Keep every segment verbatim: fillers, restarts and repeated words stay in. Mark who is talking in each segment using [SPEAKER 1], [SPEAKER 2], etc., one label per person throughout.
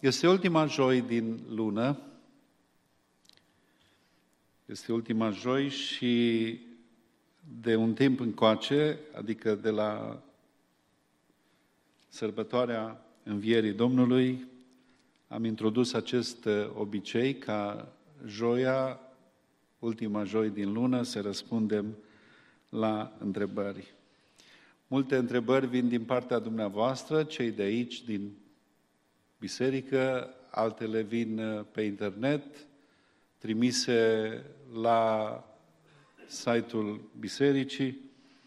[SPEAKER 1] Este ultima joi din lună, este ultima joi și de un timp încoace, adică de la sărbătoarea Învierii Domnului, am introdus acest obicei ca joia, ultima joi din lună, să răspundem la întrebări. Multe întrebări vin din partea dumneavoastră, cei de aici, din biserică, altele vin pe internet, trimise la site-ul bisericii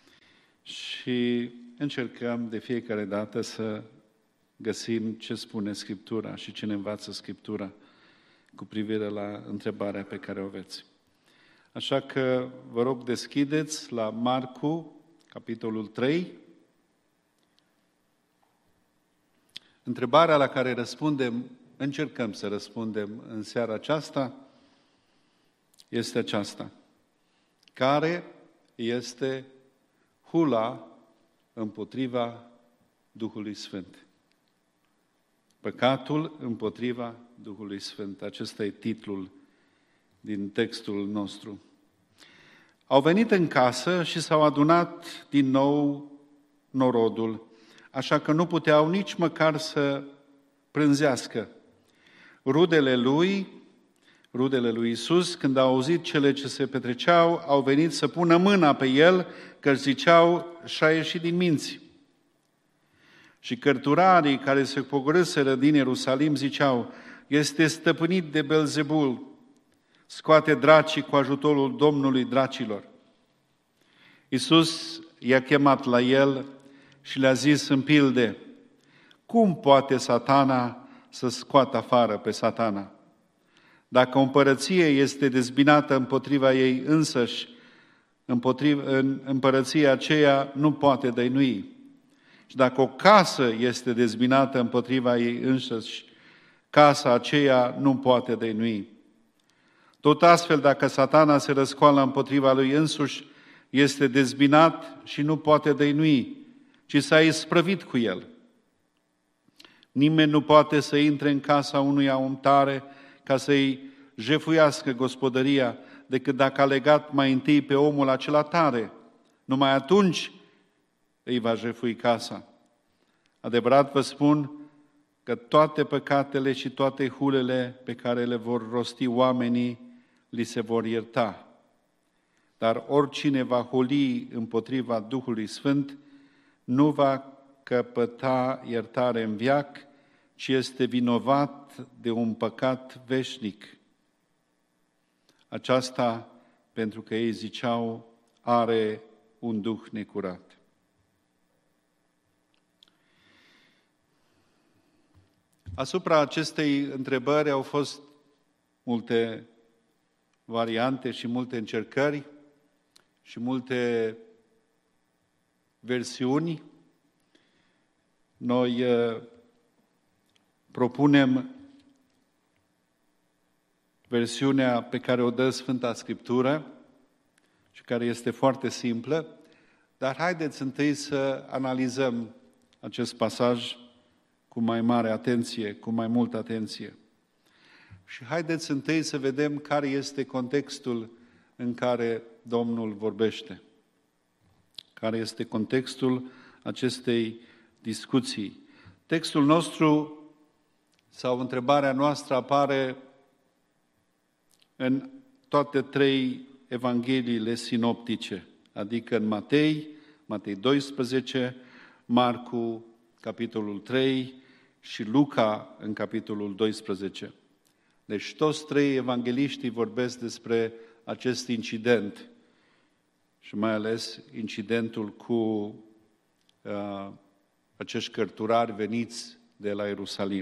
[SPEAKER 1] și încercăm de fiecare dată să găsim ce spune Scriptura și ce ne învață Scriptura cu privire la întrebarea pe care o aveți. Așa că vă rog deschideți la Marcu, capitolul trei. Întrebarea la care răspundem, încercăm să răspundem în seara aceasta, este aceasta. Care este hula împotriva Duhului Sfânt? Păcatul împotriva Duhului Sfânt. Acesta e titlul din textul nostru. Au venit în casă și s-au adunat din nou norodul, așa că nu puteau nici măcar să prânzească. Rudele lui, rudele lui Iisus, când au auzit cele ce se petreceau, au venit să pună mâna pe el, că ziceau, și-a ieșit din minți. Și cărturarii care se pogorâseră din Ierusalim ziceau, este stăpânit de Belzebul, scoate dracii cu ajutorul Domnului dracilor. Iisus i-a chemat la el și le-a zis în pilde, cum poate Satana să scoată afară pe Satana? Dacă o împărăție este dezbinată împotriva ei însăși, împotriva, în împărăția aceea nu poate dăinui. Și dacă o casă este dezbinată împotriva ei însăși, casa aceea nu poate dăinui. Tot astfel, dacă Satana se răscoală împotriva lui însuși, este dezbinat și nu poate dăinui, ci s-a isprăvit cu el. Nimeni nu poate să intre în casa unuia om tare ca să-i jefuiască gospodăria, decât dacă a legat mai întâi pe omul acela tare. Numai atunci îi va jefui casa. Adevărat vă spun că toate păcatele și toate hulele pe care le vor rosti oamenii li se vor ierta. Dar oricine va huli împotriva Duhului Sfânt nu va căpăta iertare în veac, ci este vinovat de un păcat veșnic. Aceasta pentru că ei ziceau, are un duh necurat. Asupra acestei întrebări au fost multe variante și multe încercări și multe versiuni. Noi propunem versiunea pe care o dă Sfânta Scriptură și care este foarte simplă, dar haideți întâi să analizăm acest pasaj cu mai mare atenție, cu mai multă atenție. Și haideți întâi să vedem care este contextul în care Domnul vorbește. Care este contextul acestei discuții. Textul nostru sau întrebarea noastră apare în toate trei evangheliile sinoptice, adică în Matei, Matei doisprezece, Marcu, capitolul trei și Luca în capitolul doisprezece. Deci toți trei evangheliștii vorbesc despre acest incident și mai ales incidentul cu uh, acești cărturari veniți de la Ierusalim.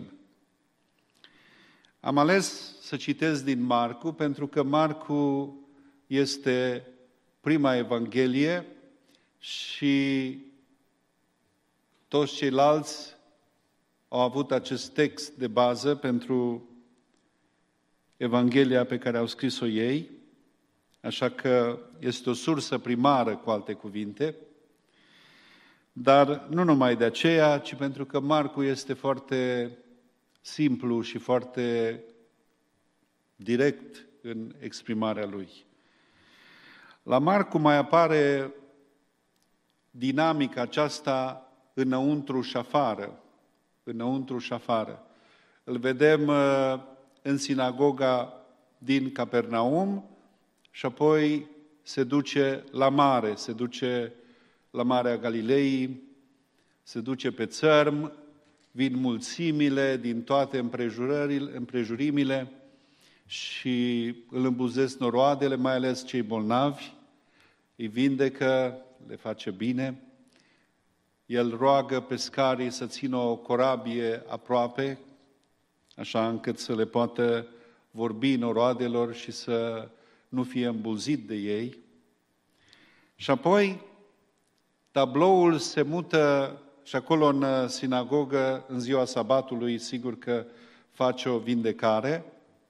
[SPEAKER 1] Am ales să citesc din Marcu, pentru că Marcu este prima evanghelie și toți ceilalți au avut acest text de bază pentru Evanghelia pe care au scris-o ei, așa că este o sursă primară, cu alte cuvinte, dar nu numai de aceea, ci pentru că Marcu este foarte simplu și foarte direct în exprimarea lui. La Marcu mai apare dinamica aceasta înăuntru și afară. Înăuntru și afară. Îl vedem în sinagoga din Capernaum și apoi se duce la mare, se duce la Marea Galilei, se duce pe țărm, vin mulțimile din toate împrejurimile și îl îmbuzesc noroadele, mai ales cei bolnavi, îi vindecă, le face bine. El roagă pescarii să țină o corabie aproape, așa încât să le poată vorbi noroadelor și să nu fie îmbulzit de ei. Și apoi tabloul se mută și acolo în sinagogă, în ziua sabatului, sigur că face o vindecare.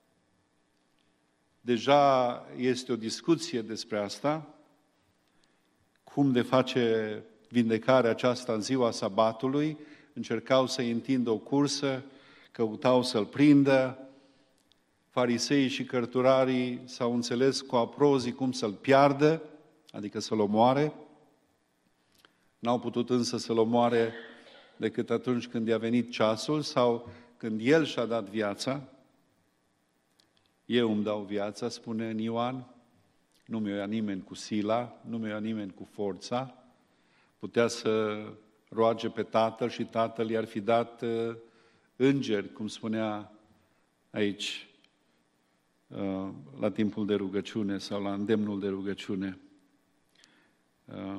[SPEAKER 1] Deja este o discuție despre asta, cum de face vindecarea aceasta în ziua sabatului. Încercau să-i întindă o cursă, căutau să-l prindă. Fariseii și cărturarii s-au înțeles cu aprozii cum să-l piardă, adică să-l omoare. N-au putut însă să-l omoare decât atunci când i-a venit ceasul sau când el și-a dat viața. Eu îmi dau viața, spune în Ioan, nu mi-o ia nimeni cu sila, nu mi-o ia nimeni cu forța. Putea să roage pe Tatăl și Tatăl i-ar fi dat uh, îngeri, cum spunea aici, uh, la timpul de rugăciune sau la îndemnul de rugăciune. Uh,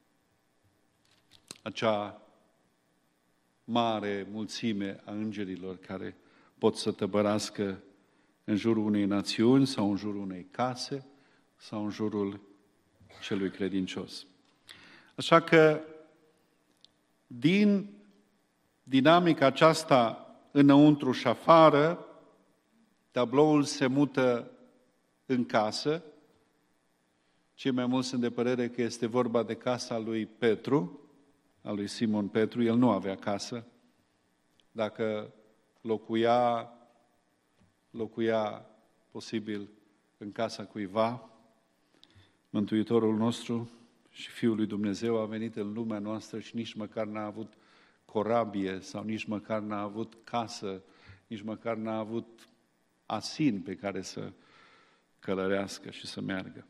[SPEAKER 1] acea mare mulțime a îngerilor care pot să tăbărască în jurul unei națiuni sau în jurul unei case sau în jurul celui credincios. Așa că din dinamica aceasta înăuntru și afară, tabloul se mută în casă. Cei mai mulți sunt de părere că este vorba de casa lui Petru, a lui Simon Petru. El nu avea casă. Dacă locuia, locuia posibil în casa cuiva. Mântuitorul nostru și Fiul lui Dumnezeu a venit în lumea noastră și nici măcar n-a avut corabie sau nici măcar n-a avut casă, nici măcar n-a avut asin pe care să călărească și să meargă.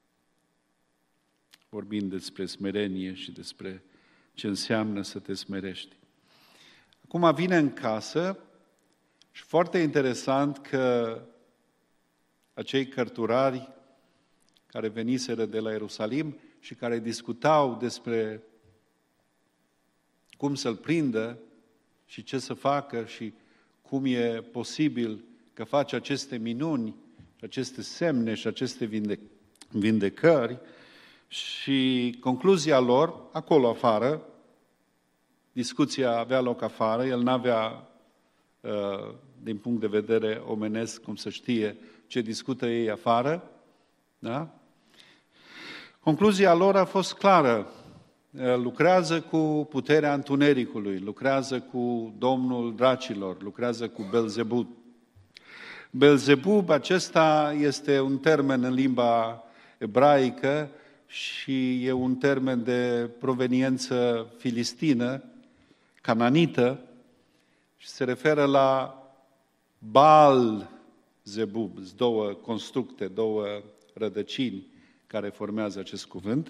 [SPEAKER 1] Vorbind despre smerenie și despre ce înseamnă să te smerești. Acum vine în casă și foarte interesant că acei cărturari care veniseră de la Ierusalim și care discutau despre cum să-l prindă și ce să facă și cum e posibil că face aceste minuni, aceste semne și aceste vindecări, și concluzia lor, acolo afară, discuția avea loc afară, el n-avea, din punct de vedere omenesc, cum să știe ce discută ei afară, da? Concluzia lor a fost clară. Lucrează cu puterea întunericului, lucrează cu domnul dracilor, lucrează cu Belzebub. Belzebub, acesta este un termen în limba ebraică și e un termen de proveniență filistină, cananită, și se referă la Baal-Zebub, două constructe, două rădăcini care formează acest cuvânt.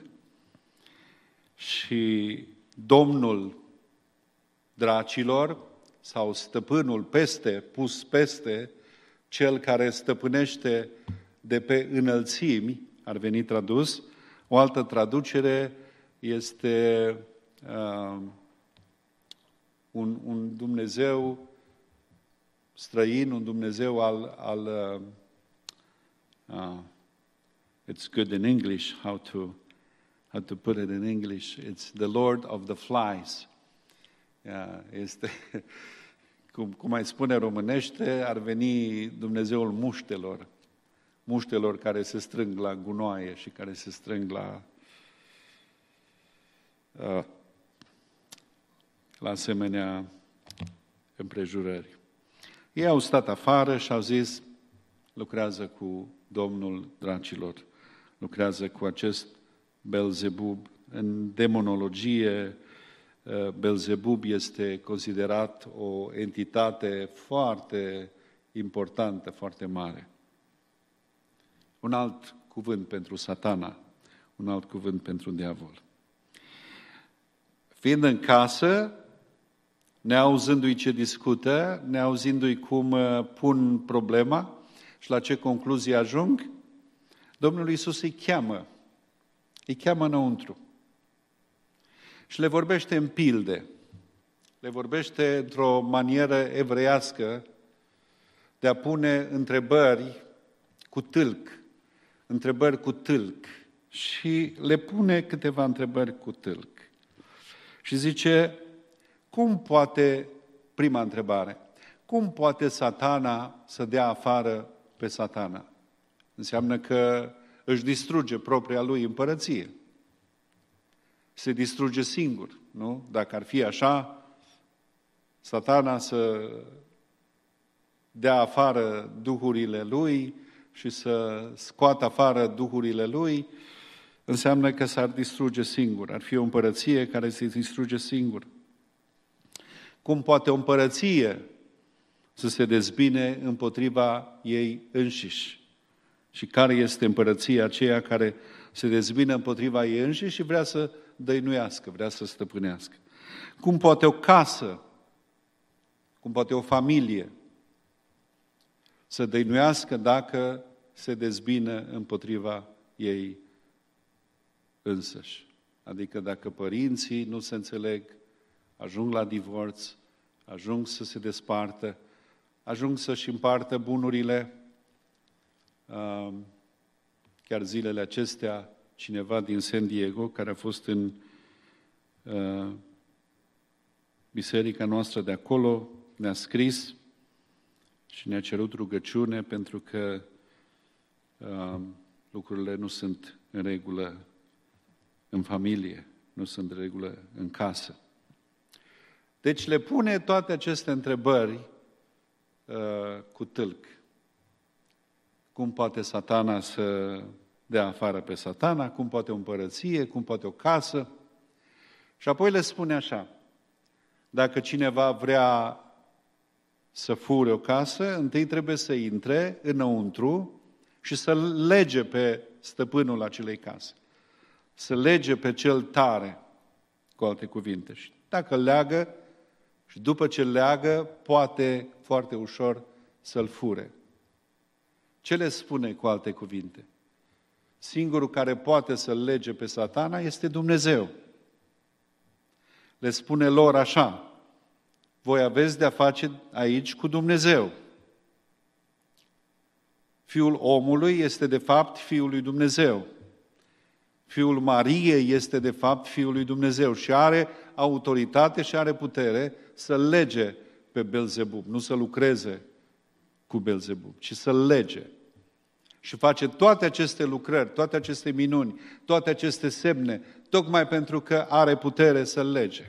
[SPEAKER 1] Și domnul dracilor sau stăpânul peste, pus peste, cel care stăpânește de pe înălțimi, ar veni tradus. O altă traducere este uh, un, un Dumnezeu străin, un Dumnezeu al... al uh, uh, it's good in English how to how to put it in English. It's the Lord of the Flies. Yeah, este, cum, cum mai spune românește, ar veni Dumnezeul muștelor. Muștelor care se strâng la gunoaie și care se strâng la uh, la asemenea împrejurări. Ei au stat afară și au zis, lucrează cu Domnul dracilor, lucrează cu acest Belzebub. În demonologie, Belzebub este considerat o entitate foarte importantă, foarte mare. Un alt cuvânt pentru Satana, un alt cuvânt pentru diavol. Fiind în casă, neauzându-i ce discută, neauzindu-i cum pun problema și la ce concluzie ajung, Domnul Iisus îi cheamă, îi cheamă înăuntru și le vorbește în pilde, le vorbește într-o manieră evreiască de a pune întrebări cu tâlc, întrebări cu tâlc și le pune câteva întrebări cu tâlc. Și zice, cum poate, prima întrebare, cum poate Satana să dea afară pe Satana? Înseamnă că își distruge propria lui împărăție. Se distruge singur, nu? Dacă ar fi așa, Satana să dea afară duhurile lui și să scoată afară duhurile lui, înseamnă că s-ar distruge singur. Ar fi o împărăție care se distruge singur. Cum poate o împărăție să se dezbine împotriva ei înșiși? Și care este împărăția aceea care se dezbină împotriva ei înșiși și vrea să dăinuiască, vrea să stăpânească? Cum poate o casă, cum poate o familie să dăinuiască dacă se dezbină împotriva ei însăși? Adică dacă părinții nu se înțeleg, ajung la divorț, ajung să se despartă, ajung să-și împartă bunurile. Chiar zilele acestea, cineva din San Diego, care a fost în biserica noastră de acolo, ne-a scris și ne-a cerut rugăciune pentru că lucrurile nu sunt în regulă în familie, nu sunt în regulă în casă. Deci le pune toate aceste întrebări uh, cu tâlc. Cum poate Satana să dea afară pe Satana, cum poate o împărăție, cum poate o casă. Și apoi le spune așa, dacă cineva vrea să fure o casă, întâi trebuie să intre înăuntru și să lege pe stăpânul acelei case. Să lege pe cel tare, cu alte cuvinte. Și dacă leagă, și după ce leagă, poate foarte ușor să-l fure. Ce le spune cu alte cuvinte? Singurul care poate să-l lege pe Satana este Dumnezeu. Le spune lor așa, voi aveți de-a face aici cu Dumnezeu. Fiul omului este de fapt Fiul lui Dumnezeu. Fiul Mariei este de fapt Fiul lui Dumnezeu și are autoritate și are putere să lege pe Belzebub, nu să lucreze cu Belzebub, ci să lege. Și face toate aceste lucrări, toate aceste minuni, toate aceste semne, tocmai pentru că are putere să lege.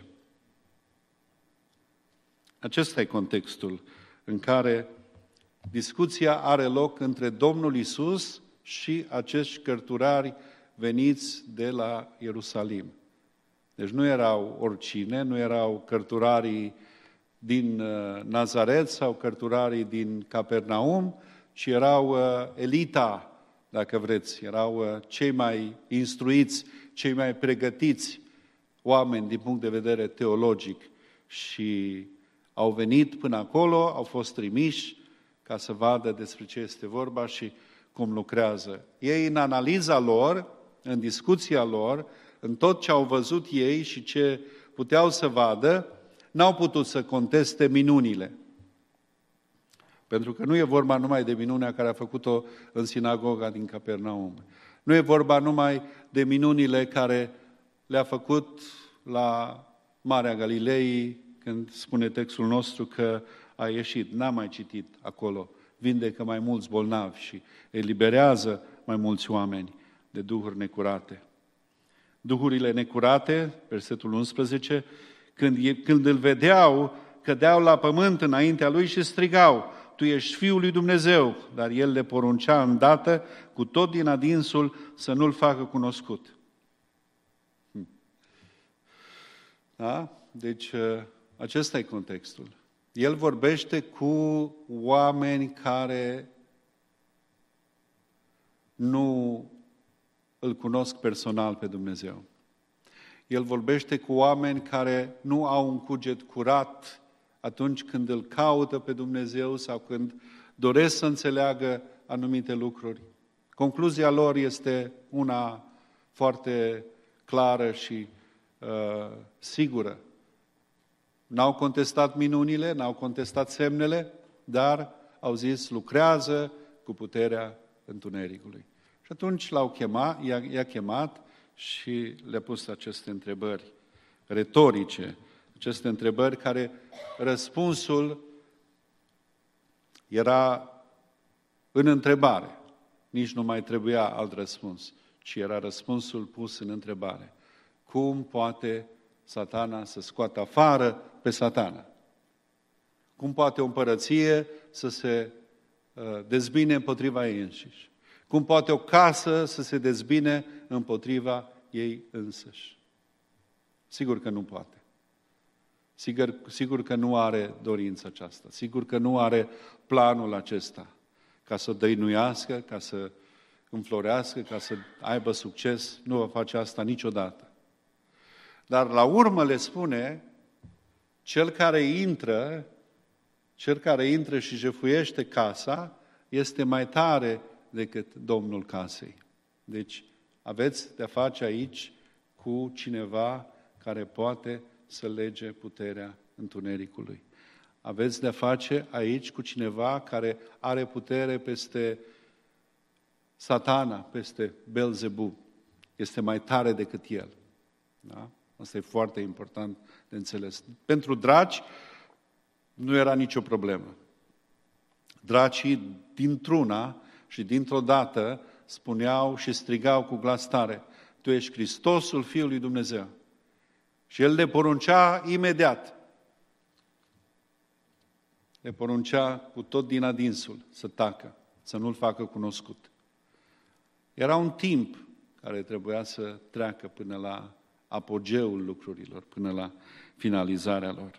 [SPEAKER 1] Acesta e contextul în care discuția are loc între Domnul Iisus și acești cărturari veniți de la Ierusalim. Deci nu erau oricine, nu erau cărturarii din Nazaret sau cărturarii din Capernaum, ci erau elita, dacă vreți, erau cei mai instruiți, cei mai pregătiți oameni din punct de vedere teologic și au venit până acolo, au fost trimiși ca să vadă despre ce este vorba și cum lucrează. Ei, în analiza lor, în discuția lor, în tot ce au văzut ei și ce puteau să vadă, n-au putut să conteste minunile. Pentru că nu e vorba numai de minunea care a făcut-o în sinagoga din Capernaum. Nu e vorba numai de minunile care le-a făcut la Marea Galilei, când spune textul nostru că a ieșit. N-am mai citit acolo. Vindecă mai mulți bolnavi și eliberează mai mulți oameni de duhuri necurate. Duhurile necurate, versetul unsprezece, când, când îl vedeau, cădeau la pământ înaintea lui și strigau, tu ești Fiul lui Dumnezeu, dar el le poruncea îndată cu tot din adinsul să nu-l facă cunoscut. Da? Deci, acesta e contextul. El vorbește cu oameni care nu îl cunosc personal pe Dumnezeu. El vorbește cu oameni care nu au un cuget curat atunci când îl caută pe Dumnezeu sau când doresc să înțeleagă anumite lucruri. Concluzia lor este una foarte clară și uh, sigură. N-au contestat minunile, n-au contestat semnele, dar au zis, lucrează cu puterea întunericului. Și atunci l-au chemat, i-a, i-a chemat și le-a pus aceste întrebări retorice, aceste întrebări care răspunsul era în întrebare. Nici nu mai trebuia alt răspuns, ci era răspunsul pus în întrebare. Cum poate Satana să scoată afară pe Satana? Cum poate o împărăție să se uh, dezbine împotriva ei înșiși? Cum poate o casă să se dezbine împotriva ei însăși? Sigur că nu poate. Sigur, sigur că nu are dorința aceasta. Sigur că nu are planul acesta ca să dăinuiască, ca să înflorească, ca să aibă succes. Nu va face asta niciodată. Dar la urmă le spune, cel care intră, cel care intră și jefuiește casa, este mai tare decât domnul casei. Deci aveți de-a face aici cu cineva care poate să lege puterea întunericului. Aveți de-a face aici cu cineva care are putere peste Satana, peste Belzebub. Este mai tare decât el. Da? Asta e foarte important de înțeles. Pentru draci nu era nicio problemă. Dracii dintr-una și dintr-o dată spuneau și strigau cu glas tare, tu ești Hristosul Fiului lui Dumnezeu. Și el le poruncea imediat. Le poruncea cu tot din adinsul să tacă, să nu-l facă cunoscut. Era un timp care trebuia să treacă până la apogeul lucrurilor, până la finalizarea lor.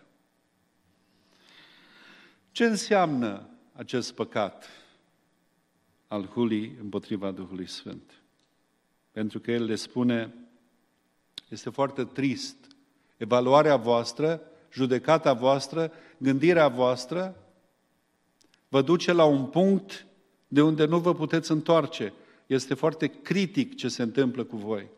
[SPEAKER 1] Ce înseamnă acest păcat al hulii împotriva Duhului Sfânt? Pentru că el le spune, este foarte trist, evaluarea voastră, judecata voastră, gândirea voastră vă duce la un punct de unde nu vă puteți întoarce. Este foarte critic ce se întâmplă cu voi.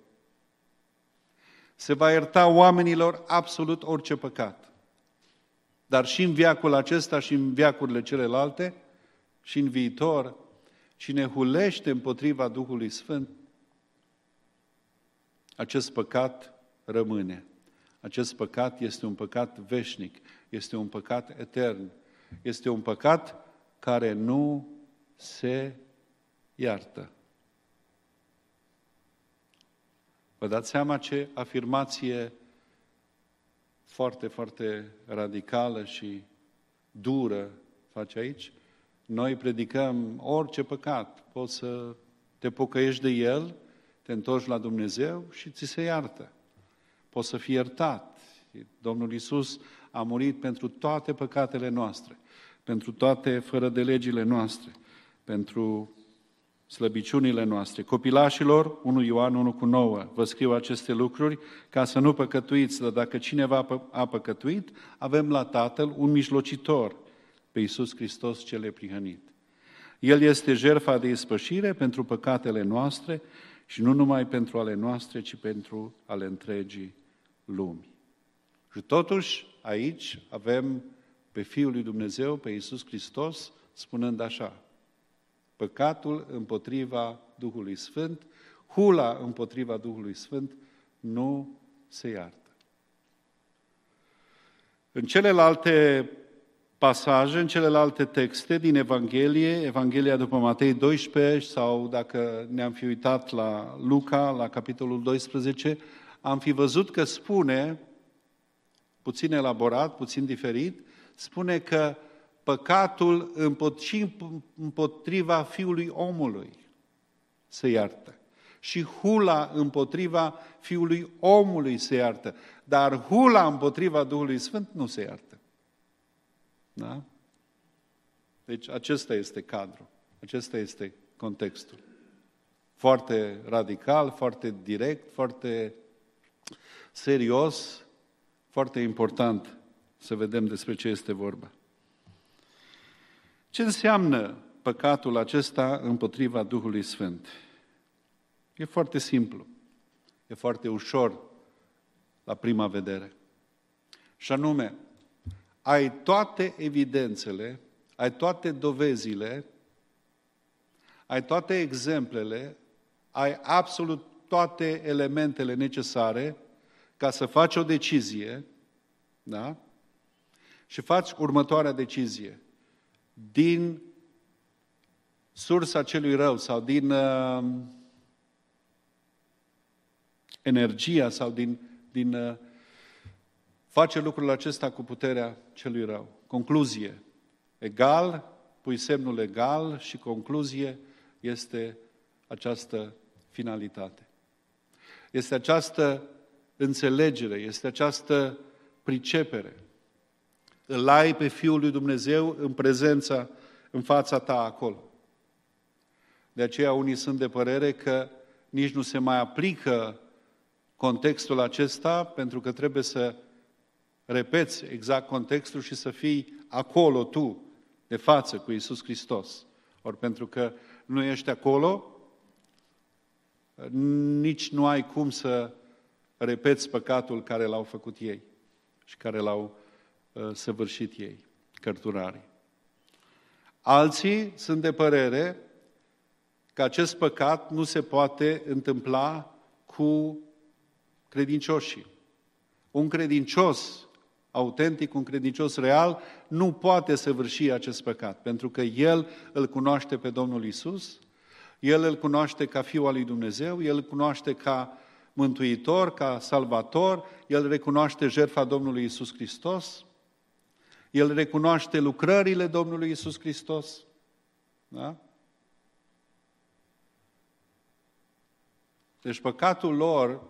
[SPEAKER 1] Se va ierta oamenilor absolut orice păcat. Dar și în veacul acesta și în veacurile celelalte și în viitor, cine hulește împotriva Duhului Sfânt, acest păcat rămâne. Acest păcat este un păcat veșnic, este un păcat etern, este un păcat care nu se iartă. Vă dați seama ce afirmație foarte, foarte radicală și dură face aici? Noi predicăm orice păcat, poți să te pocăiești de el, te întorci la Dumnezeu și ți se iartă. Poți să fii iertat. Domnul Iisus a murit pentru toate păcatele noastre, pentru toate fără de legile noastre, pentru slăbiciunile noastre. Copilașilor, unu Ioan unu cu nouă, vă scriu aceste lucruri ca să nu păcătuiți, dar dacă cineva a păcătuit, avem la Tatăl un mijlocitor, pe Iisus Hristos cel neprihănit. El este jertfa de ispășire pentru păcatele noastre și nu numai pentru ale noastre, ci pentru ale întregii lumi. Și totuși, aici avem pe Fiul lui Dumnezeu, pe Iisus Hristos, spunând așa, păcatul împotriva Duhului Sfânt, hula împotriva Duhului Sfânt nu se iartă. În celelalte pasaje, în celelalte texte din Evanghelie, Evanghelia după Matei doisprezece sau dacă ne-am fi uitat la Luca, la capitolul doisprezece, am fi văzut că spune, puțin elaborat, puțin diferit, spune că păcatul și împotriva Fiului omului se iartă. Și hula împotriva Fiului omului se iartă. Dar hula împotriva Duhului Sfânt nu se iartă. Da? Deci acesta este cadrul. Acesta este contextul. Foarte radical, foarte direct, foarte serios, foarte important să vedem despre ce este vorba. Ce înseamnă păcatul acesta împotriva Duhului Sfânt? E foarte simplu. E foarte ușor la prima vedere. Și anume, ai toate evidențele, ai toate dovezile, ai toate exemplele, ai absolut toate elementele necesare ca să faci o decizie, da? Și faci următoarea decizie. Din sursa celui rău sau din uh, energia sau din, din uh, face lucrul acesta cu puterea celui rău. Concluzie. Egal, pui semnul egal și concluzie este această finalitate. Este această înțelegere, este această pricepere. Îl ai pe Fiul lui Dumnezeu în prezența, în fața ta acolo. De aceea unii sunt de părere că nici nu se mai aplică contextul acesta, pentru că trebuie să repeți exact contextul și să fii acolo tu, de față cu Iisus Hristos. Ori pentru că nu ești acolo, nici nu ai cum să repeți păcatul care l-au făcut ei și care l-au uh, săvârșit ei, cărturarii. Alții sunt de părere că acest păcat nu se poate întâmpla cu credincioșii. Un credincios autentic, un credincios real, nu poate săvârși acest păcat, pentru că el îl cunoaște pe Domnul Iisus, el îl cunoaște ca Fiul al lui Dumnezeu, el îl cunoaște ca Mântuitor, ca Salvator, el recunoaște jertfa Domnului Iisus Hristos, el recunoaște lucrările Domnului Iisus Hristos. Da? Deci păcatul lor,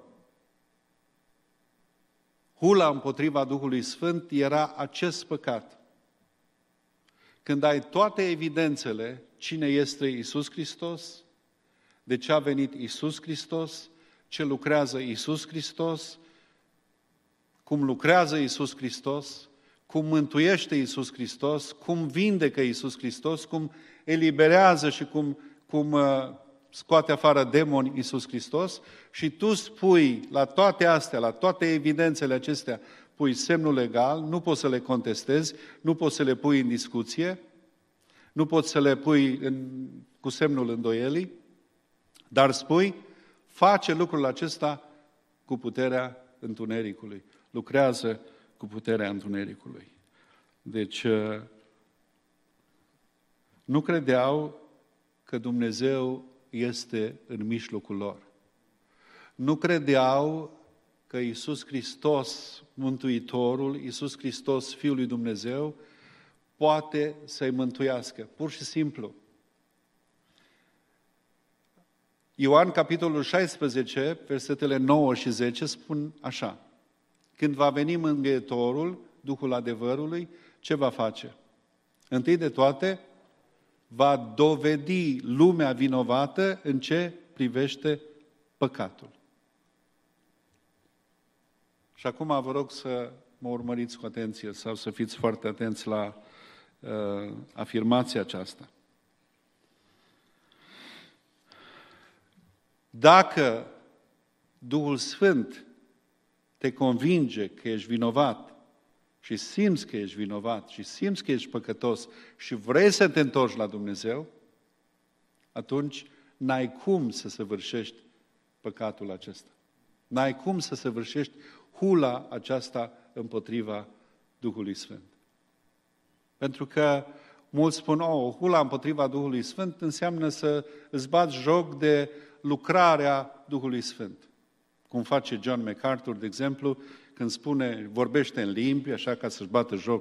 [SPEAKER 1] hula împotriva Duhului Sfânt, era acest păcat. Când ai toate evidențele cine este Iisus Hristos, de ce a venit Iisus Hristos, ce lucrează Iisus Hristos, cum lucrează Iisus Hristos, cum mântuiește Iisus Hristos, cum vindecă Iisus Hristos, cum eliberează și cum, cum uh, scoate afară demoni Iisus Hristos, și tu spui la toate astea, la toate evidențele acestea, pui semnul legal, nu poți să le contestezi, nu poți să le pui în discuție, nu poți să le pui în, cu semnul îndoielii, dar spui, face lucrul acesta cu puterea întunericului. Lucrează cu puterea întunericului. Deci, nu credeau că Dumnezeu este în mijlocul lor. Nu credeau că Iisus Hristos, Mântuitorul, Iisus Hristos, Fiul lui Dumnezeu, poate să-i mântuiască. Pur și simplu. Ioan, capitolul șaisprezece, versetele nouă și zece, spun așa. Când va veni Mângâietorul, Duhul adevărului, ce va face? Întâi de toate, va dovedi lumea vinovată în ce privește păcatul. Și acum vă rog să mă urmăriți cu atenție sau să fiți foarte atenți la uh, afirmația aceasta. Dacă Duhul Sfânt te convinge că ești vinovat și simți că ești vinovat și simți că ești păcătos și vrei să te întorci la Dumnezeu, atunci n-ai cum să săvârșești păcatul acesta. N-ai cum să săvârșești hula aceasta împotriva Duhului Sfânt. Pentru că mulți spun, oh, hula împotriva Duhului Sfânt înseamnă să îți bați joc de lucrarea Duhului Sfânt. Cum face John MacArthur, de exemplu, când spune, vorbește în limbi, așa ca să-și bată joc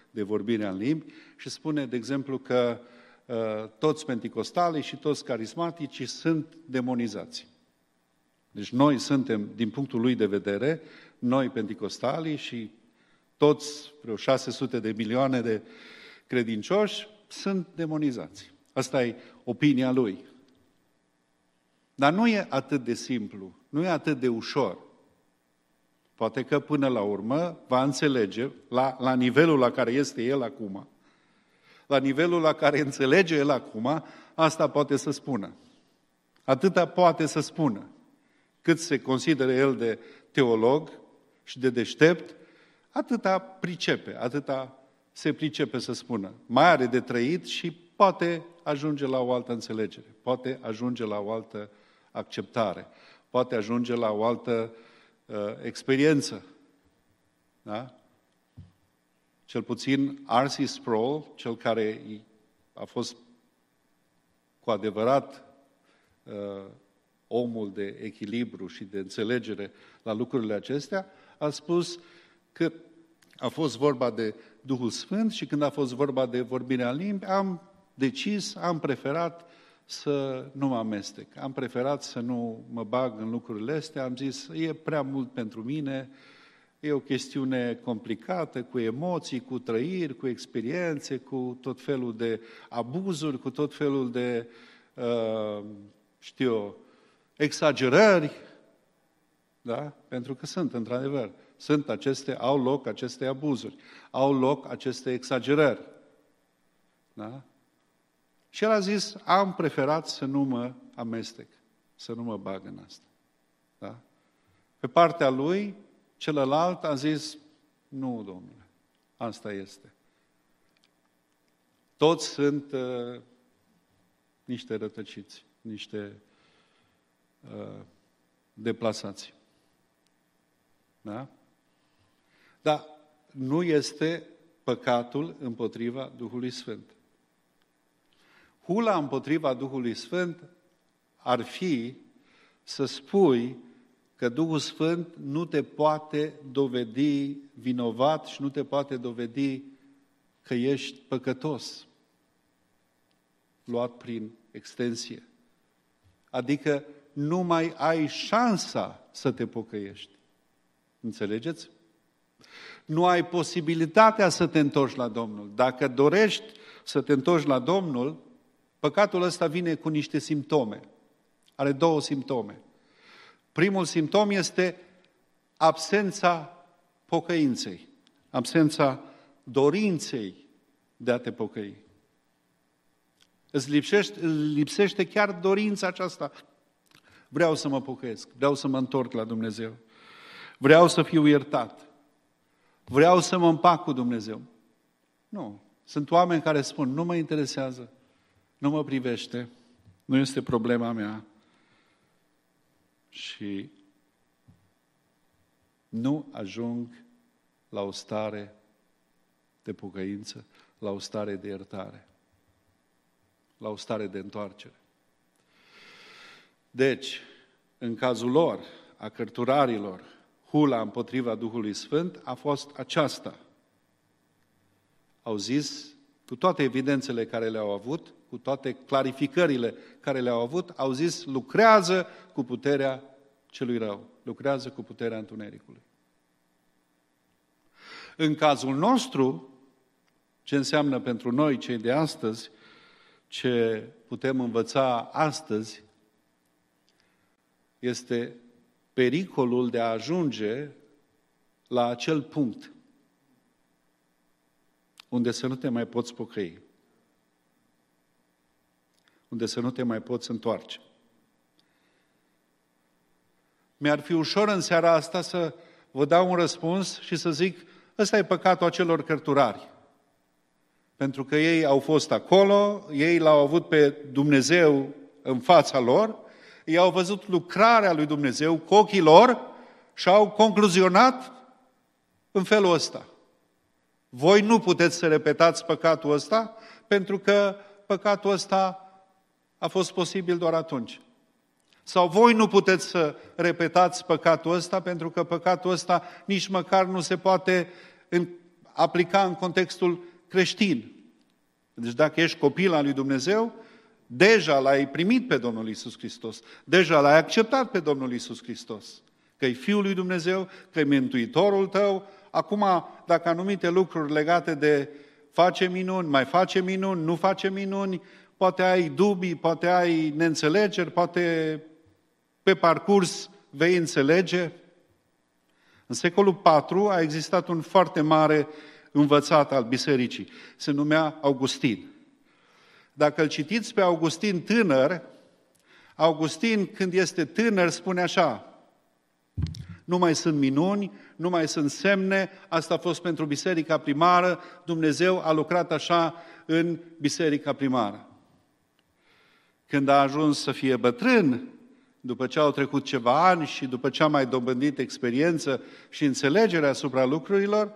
[SPEAKER 1] de vorbire în limbi și spune, de exemplu, că uh, toți penticostalii și toți carismaticii sunt demonizați. Deci noi suntem, din punctul lui de vedere, noi penticostalii și toți vreo șase sute de milioane de credincioși sunt demonizați. Asta e opinia lui. Dar nu e atât de simplu, nu e atât de ușor. Poate că până la urmă va înțelege, la, la nivelul la care este el acum, la nivelul la care înțelege el acum, asta poate să spună. Atâta poate să spună. Cât se consideră el de teolog și de deștept, atâta pricepe, atâta se pricepe să spună. Mai are de trăit și poate ajunge la o altă înțelegere, poate ajunge la o altă acceptare, poate ajunge la o altă uh, experiență. Da? Cel puțin R C Sproul, cel care a fost cu adevărat uh, omul de echilibru și de înțelegere la lucrurile acestea, a spus că a fost vorba de Duhul Sfânt și când a fost vorba de vorbirea în limbi, am decis, am preferat să nu mă amestec. Am preferat să nu mă bag în lucrurile astea, am zis, e prea mult pentru mine, e o chestiune complicată, cu emoții, cu trăiri, cu experiențe, cu tot felul de abuzuri, cu tot felul de, uh, știu eu, exagerări, da? Pentru că sunt, într-adevăr, sunt aceste, au loc aceste abuzuri, au loc aceste exagerări. Da? Și el a zis, am preferat să nu mă amestec, să nu mă bag în asta. Da? Pe partea lui, celălalt a zis, nu, domnule, asta este. Toți sunt uh, niște rătăciți, niște uh, deplasați. Da? Dar nu este păcatul împotriva Duhului Sfânt. Hula împotriva Duhului Sfânt ar fi să spui că Duhul Sfânt nu te poate dovedi vinovat și nu te poate dovedi că ești păcătos, luat prin extensie. Adică nu mai ai șansa să te pocăiești. Înțelegeți? Nu ai posibilitatea să te întorci la Domnul. Dacă dorești să te întorci la Domnul, păcatul ăsta vine cu niște simptome. Are două simptome. Primul simptom este absența pocăinței, absența dorinței de a te pocăi. Îți lipsește, lipsește chiar dorința aceasta. Vreau să mă pocăiesc, vreau să mă întorc la Dumnezeu, vreau să fiu iertat, vreau să mă împac cu Dumnezeu. Nu. Sunt oameni care spun, nu mă interesează, nu mă privește, nu este problema mea. Și nu ajung la o stare de pocăință, la o stare de iertare, la o stare de întoarcere. Deci, în cazul lor, a cărturarilor, hula împotriva Duhului Sfânt a fost aceasta. Au zis, cu toate evidențele care le-au avut, cu toate clarificările care le-au avut, au zis, lucrează cu puterea celui rău, lucrează cu puterea întunericului. În cazul nostru, ce înseamnă pentru noi, cei de astăzi, ce putem învăța astăzi, este pericolul de a ajunge la acel punct unde să nu te mai poți pocăi, unde să nu te mai poți întoarce. Mi-ar fi ușor în seara asta să vă dau un răspuns și să zic, ăsta e păcatul acelor cărturari. Pentru că ei au fost acolo, ei l-au avut pe Dumnezeu în fața lor, ei au văzut lucrarea lui Dumnezeu cu ochii lor și au concluzionat în felul ăsta. Voi nu puteți să repetați păcatul ăsta, pentru că păcatul ăsta a fost posibil doar atunci. Sau voi nu puteți să repetați păcatul ăsta, pentru că păcatul ăsta nici măcar nu se poate aplica în contextul creștin. Deci dacă ești copil al lui Dumnezeu, deja l-ai primit pe Domnul Iisus Hristos, deja l-ai acceptat pe Domnul Iisus Hristos, că e Fiul lui Dumnezeu, că e Mântuitorul tău. Acum, dacă anumite lucruri legate de face minuni, mai face minuni, nu face minuni, poate ai dubii, poate ai neînțelegeri, poate pe parcurs vei înțelege. În secolul patru a existat un foarte mare învățat al bisericii. Se numea Augustin. Dacă îl citiți pe Augustin tânăr, Augustin, când este tânăr, spune așa: nu mai sunt minuni, nu mai sunt semne, asta a fost pentru biserica primară, Dumnezeu a lucrat așa în biserica primară. Când a ajuns să fie bătrân, după ce au trecut ceva ani și după ce a mai dobândit experiență și înțelegere asupra lucrurilor,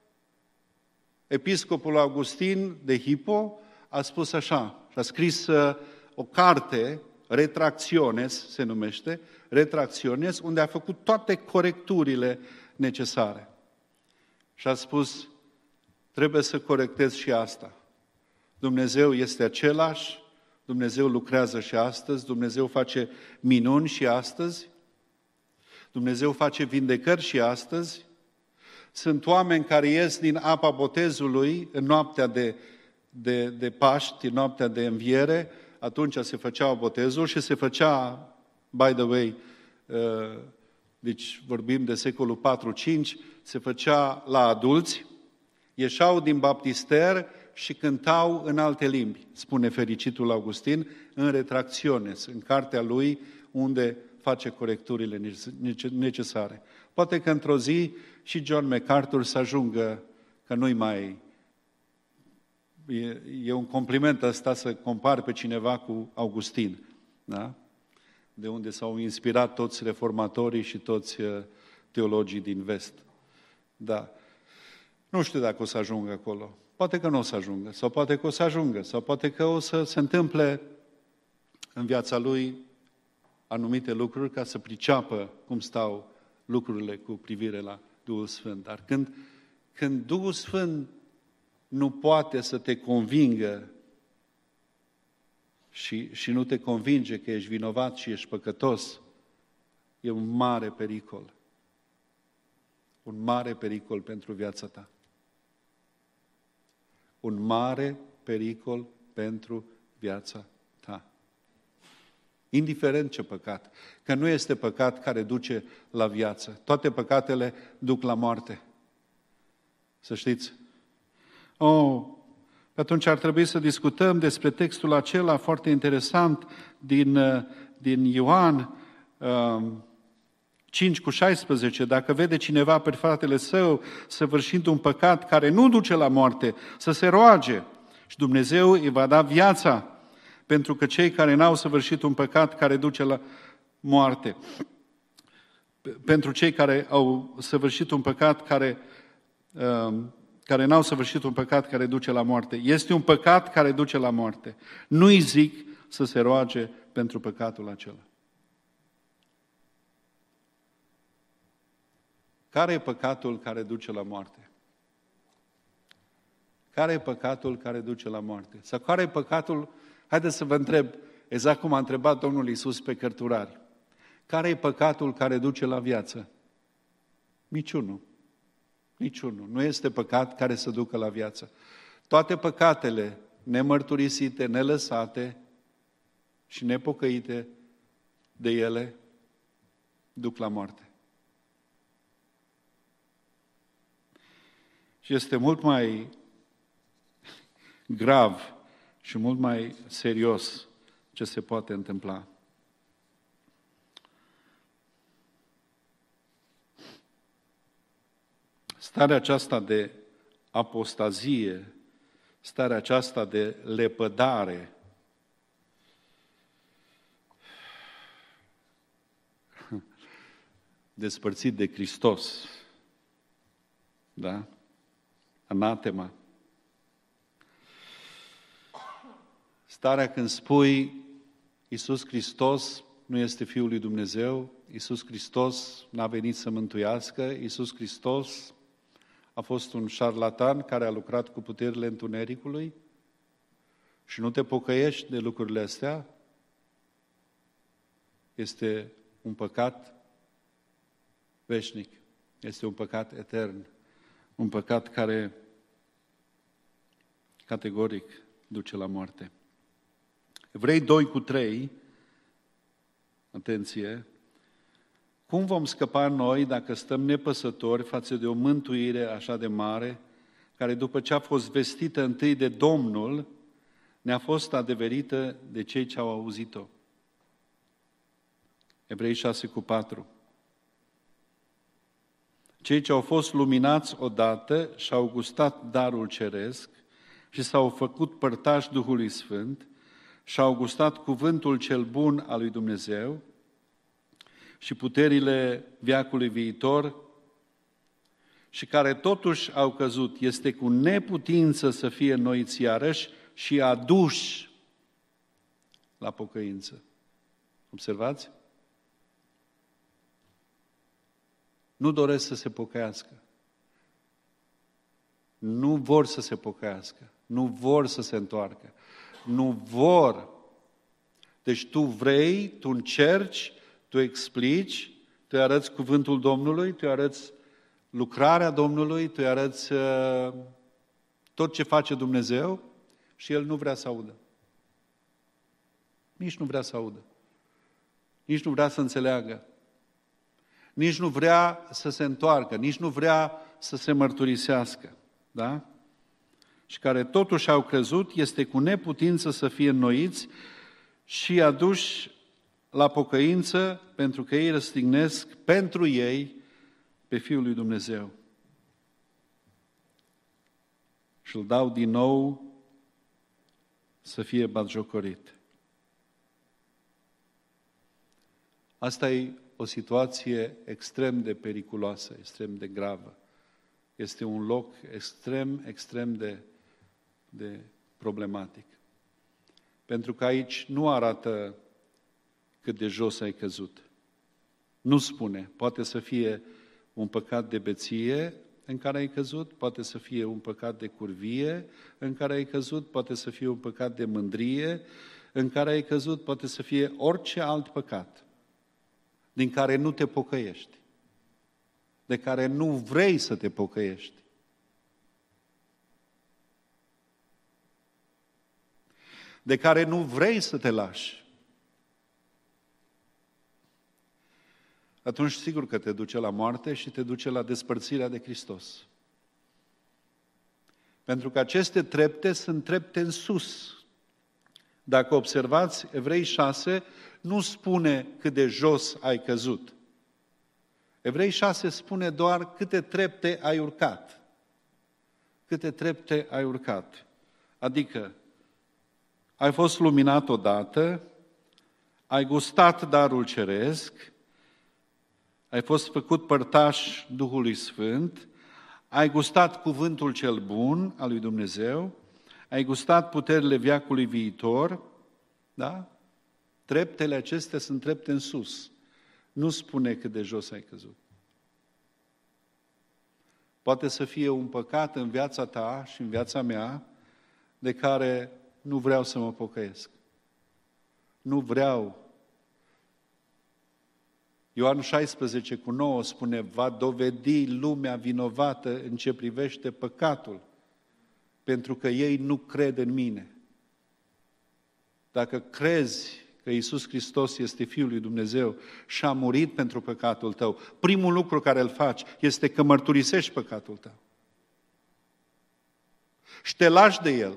[SPEAKER 1] episcopul Augustin de Hippo a spus așa, și a scris o carte, Retractiones se numește, Retractiones, unde a făcut toate corecturile necesare. Și a spus, trebuie să corectez și asta. Dumnezeu este același, Dumnezeu lucrează și astăzi, Dumnezeu face minuni și astăzi, Dumnezeu face vindecări și astăzi. Sunt oameni care ies din apa botezului în noaptea de, de, de Paști, în noaptea de înviere, atunci se făcea botezul și se făcea, by the way, uh, deci vorbim de secolul patru cinci, se făcea la adulți, ieșeau din baptister și cântau în alte limbi, spune fericitul Augustin, în Retractiones, în cartea lui, unde face corecturile necesare. Poate că într-o zi și John MacArthur să ajungă că nu-i mai... E, e un compliment ăsta să compari pe cineva cu Augustin, da? De unde s-au inspirat toți reformatorii și toți teologii din vest. Da. Nu știu dacă o să ajungă acolo. Poate că nu o să ajungă, sau poate că o să ajungă, sau poate că o să se întâmple în viața lui anumite lucruri ca să priceapă cum stau lucrurile cu privire la Duhul Sfânt. Dar când, când Duhul Sfânt nu poate să te convingă și, și nu te convinge că ești vinovat și ești păcătos, e un mare pericol. Un mare pericol pentru viața ta. Un mare pericol pentru viața ta. Indiferent ce păcat. Că nu este păcat care duce la viață. Toate păcatele duc la moarte. Să știți. Oh, atunci ar trebui să discutăm despre textul acela foarte interesant din, din Ioan cinci cu șaisprezece. Dacă vede cineva pe fratele său săvârșind un păcat care nu duce la moarte, să se roage și Dumnezeu îi va da viața, pentru că cei care n-au săvârșit un păcat care duce la moarte, pentru cei care au săvârșit un păcat care, care n-au săvârșit un păcat care duce la moarte, este un păcat care duce la moarte. Nu-i zic să se roage pentru păcatul acela. Care e păcatul care duce la moarte? Care e păcatul care duce la moarte? Sau care e păcatul, haideți să vă întreb, exact cum a întrebat Domnul Iisus pe cărturari, care e păcatul care duce la viață? Niciunul. Niciunul. Nu este păcat care să ducă la viață. Toate păcatele nemărturisite, nelăsate și nepocăite de ele duc la moarte. Și este mult mai grav și mult mai serios ce se poate întâmpla. Starea aceasta de apostazie, starea aceasta de lepădare, despărțit de Hristos, da? Anatema. Starea când spui Iisus Hristos nu este Fiul lui Dumnezeu, Iisus Hristos n-a venit să mântuiască, Iisus Hristos A fost un șarlatan care a lucrat cu puterile întunericului și nu te pocăiești de lucrurile astea? Este un păcat veșnic, este un păcat etern, un păcat care categoric duce la moarte. Evrei doi cu trei, atenție, cum vom scăpa noi dacă stăm nepăsători față de o mântuire așa de mare, care după ce a fost vestită întâi de Domnul, ne-a fost adeverită de cei ce au auzit-o? Evrei șase cu patru. Cei ce au fost luminați odată și-au gustat darul ceresc și s-au făcut părtași Duhului Sfânt și-au gustat cuvântul cel bun al lui Dumnezeu și puterile veacului viitor și care totuși au căzut, este cu neputință să fie înnoiți iarăși și aduși la pocăință. Observați? Nu doresc să se pocăiască. Nu vor să se pocăiască. Nu vor să se întoarcă. Nu vor. Deci tu vrei, tu încerci, tu explici, tu îi arăți cuvântul Domnului, tu îi arăți lucrarea Domnului, tu îi arăți uh, tot ce face Dumnezeu și el nu vrea să audă. Nici nu vrea să audă. Nici nu vrea să înțeleagă. Nici nu vrea să se întoarcă, nici nu vrea să se mărturisească. Da? Și care totuși au crezut, este cu neputință să fie înnoiți și aduși la pocăință, pentru că ei răstignesc pentru ei pe Fiul lui Dumnezeu. Și îl dau din nou să fie batjocorit. Asta e o situație extrem de periculoasă, extrem de gravă. Este un loc extrem, extrem de, de problematic. Pentru că aici nu arată cât de jos ai căzut. Nu spune. Poate să fie un păcat de beție în care ai căzut, poate să fie un păcat de curvie în care ai căzut, poate să fie un păcat de mândrie în care ai căzut, poate să fie orice alt păcat din care nu te pocăiești, de care nu vrei să te pocăiești. De care nu vrei să te lași. Atunci sigur că te duce la moarte și te duce la despărțirea de Hristos. Pentru că aceste trepte sunt trepte în sus. Dacă observați, Evrei șase nu spune cât de jos ai căzut. Evrei șase spune doar câte trepte ai urcat. Câte trepte ai urcat. Adică, ai fost luminat odată, ai gustat darul ceresc, ai fost făcut părtaș Duhului Sfânt, ai gustat cuvântul cel bun al lui Dumnezeu, ai gustat puterile veacului viitor, da? Treptele acestea sunt trepte în sus. Nu spune cât de jos ai căzut. Poate să fie un păcat în viața ta și în viața mea de care nu vreau să mă pocăiesc. Nu vreau. Ioan șaisprezece cu nouă spune, va dovedi lumea vinovată în ce privește păcatul, pentru că ei nu cred în mine. Dacă crezi că Iisus Hristos este Fiul lui Dumnezeu și a murit pentru păcatul tău, primul lucru care îl faci este că mărturisești păcatul tău. Și te lași de el.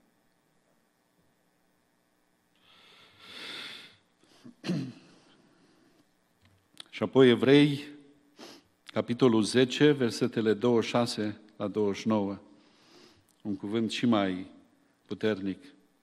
[SPEAKER 1] Și apoi Evrei, capitolul zece, versetele douăzeci și șase la douăzeci și nouă. Un cuvânt și mai puternic.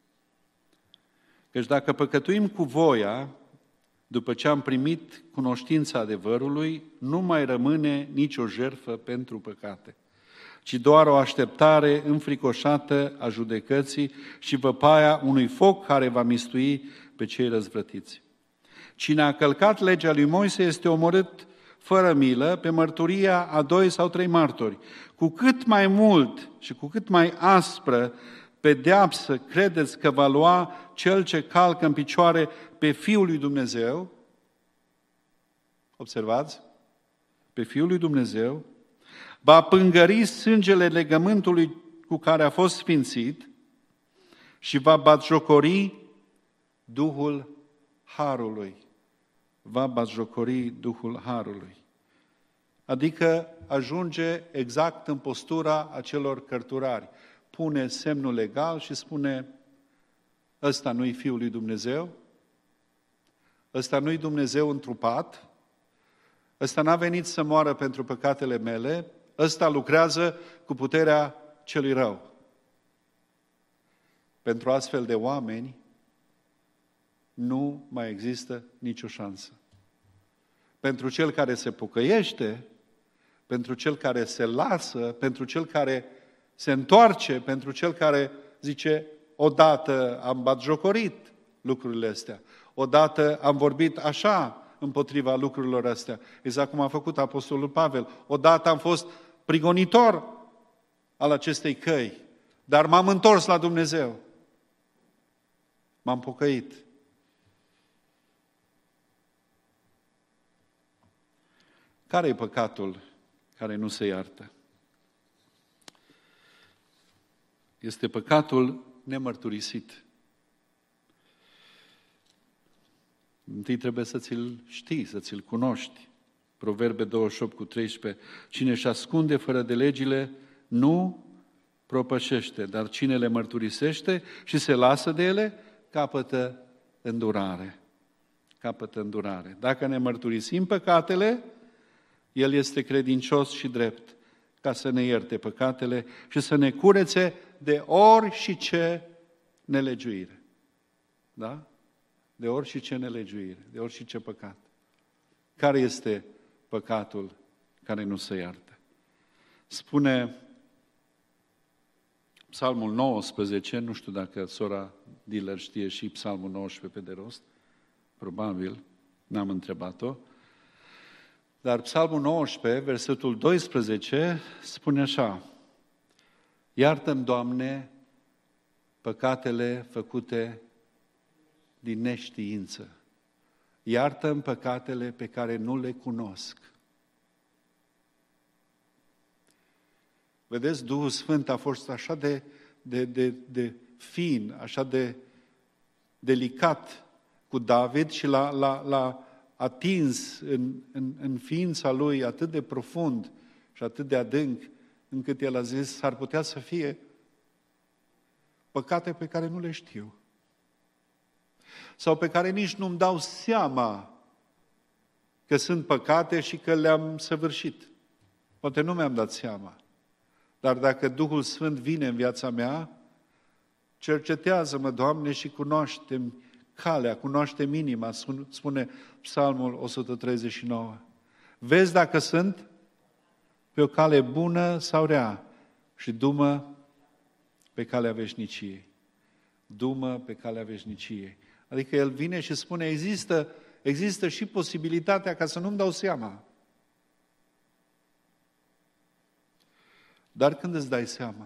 [SPEAKER 1] Căci dacă păcătuim cu voia, după ce am primit cunoștința adevărului, nu mai rămâne nicio jertfă pentru păcate, ci doar o așteptare înfricoșată a judecății și văpaia unui foc care va mistui pe cei răzvrătiți. Cine a călcat legea lui Moise este omorât fără milă pe mărturia a doi sau trei martori. Cu cât mai mult și cu cât mai aspră pedeapsă credeți că va lua cel ce calcă în picioare pe Fiul lui Dumnezeu, observați, pe Fiul lui Dumnezeu, va pângări sângele legământului cu care a fost sfințit și va batjocori Duhul Harului. Va batjocori Duhul Harului. Adică ajunge exact în postura acelor cărturari. Pune semnul legal și spune, ăsta nu-i Fiul lui Dumnezeu, ăsta nu-i Dumnezeu întrupat, ăsta n-a venit să moară pentru păcatele mele, ăsta lucrează cu puterea celui rău. Pentru astfel de oameni nu mai există nicio șansă. Pentru cel care se pocăiește, pentru cel care se lasă, pentru cel care se întoarce, pentru cel care zice, odată am batjocorit lucrurile astea, odată am vorbit așa împotriva lucrurilor astea, exact cum a făcut Apostolul Pavel, odată am fost prigonitor al acestei căi, dar m-am întors la Dumnezeu. M-am pocăit. Care e păcatul care nu se iartă? Este păcatul nemărturisit. Întâi trebuie să ți-l știi, să ți-l cunoști. Proverbe douăzeci și opt cu treisprezece. Cine își ascunde fără de legile, nu propășește, dar cine le mărturisește și se lasă de ele, capătă îndurare. Capătă îndurare. Dacă ne mărturisim păcatele, El este credincios și drept ca să ne ierte păcatele și să ne curețe de ori și ce nelegiuire. Da? De ori și ce nelegiuire, de ori și ce păcat. Care este păcatul care nu se iartă? Spune Psalmul nouăsprezece, nu știu dacă sora Diller știe și Psalmul nouăsprezece pe de rost, probabil, n-am întrebat-o, dar Psalmul nouăsprezece, versetul doisprezece, spune așa, iartă-mi, Doamne, păcatele făcute din neștiință. Iartă-mi păcatele pe care nu le cunosc. Vedeți, Duhul Sfânt a fost așa de, de, de, de fin, așa de delicat cu David și l-a, l-a, l-a atins în, în, în ființa lui atât de profund și atât de adânc, încât el a zis, s-ar putea să fie păcate pe care nu le știu. Sau pe care nici nu-mi dau seama că sunt păcate și că le-am săvârșit. Poate nu mi-am dat seama. Dar dacă Duhul Sfânt vine în viața mea, cercetează-mă, Doamne, și cunoaște-mi calea, cunoaște-mi inima, spune Psalmul o sută treizeci și nouă. Vezi dacă sunt pe o cale bună sau rea și du-mă pe calea veșniciei. Du-mă pe calea veșniciei. Adică El vine și spune, există, există și posibilitatea ca să nu-mi dau seama. Dar când îți dai seama?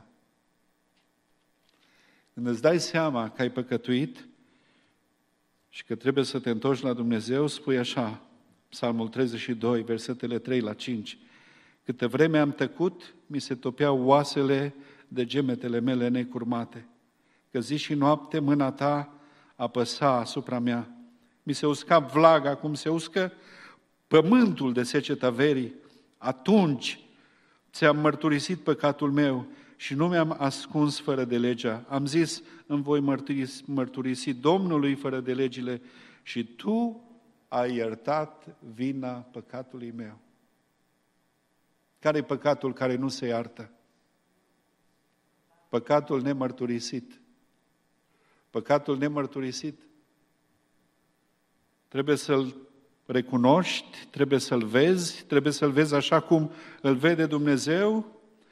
[SPEAKER 1] Când îți dai seama că ai păcătuit și că trebuie să te întorci la Dumnezeu, spui așa, Psalmul treizeci și doi, versetele trei la cinci, câtă vreme am tăcut, mi se topeau oasele de gemetele mele necurmate, că zi și noapte mâna ta apăsa asupra mea. Mi se usca vlaga cum se uscă pământul de seceta verii. Atunci ți-am mărturisit păcatul meu și nu mi-am ascuns fără de legea. Am zis, îmi voi mărturisi, mărturisi Domnului fără de legile și tu ai iertat vina păcatului meu. Care e păcatul care nu se iartă? Păcatul nemărturisit. Păcatul nemărturisit. Trebuie să-l recunoști, trebuie să-l vezi, trebuie să-l vezi așa cum îl vede Dumnezeu.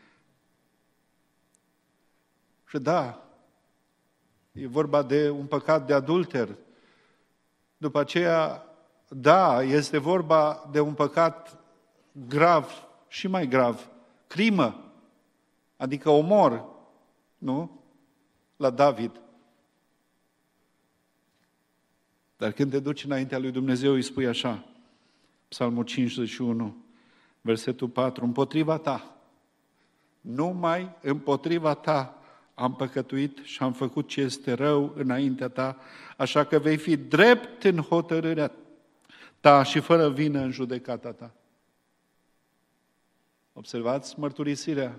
[SPEAKER 1] Și da, e vorba de un păcat de adulter. După aceea, da, este vorba de un păcat grav și mai grav, crimă, adică omor, nu? La David. Dar când te duci înaintea lui Dumnezeu, îi spui așa, Psalmul cincizeci și unu, versetul patru, împotriva ta, numai împotriva ta am păcătuit și am făcut ce este rău înaintea ta, așa că vei fi drept în hotărârea ta și fără vină în judecata ta. Observați mărturisirea.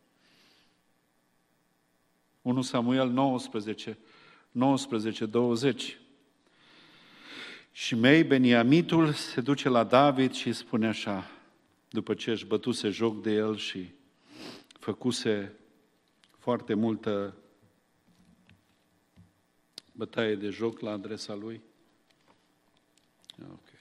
[SPEAKER 1] unu Samuel nouăsprezece, nouăsprezece, douăzeci. Și mei, Beniamitul se duce la David și îi spune așa, după ce își bătuse joc de el și făcuse foarte multă bătaie de joc la adresa lui. Ok.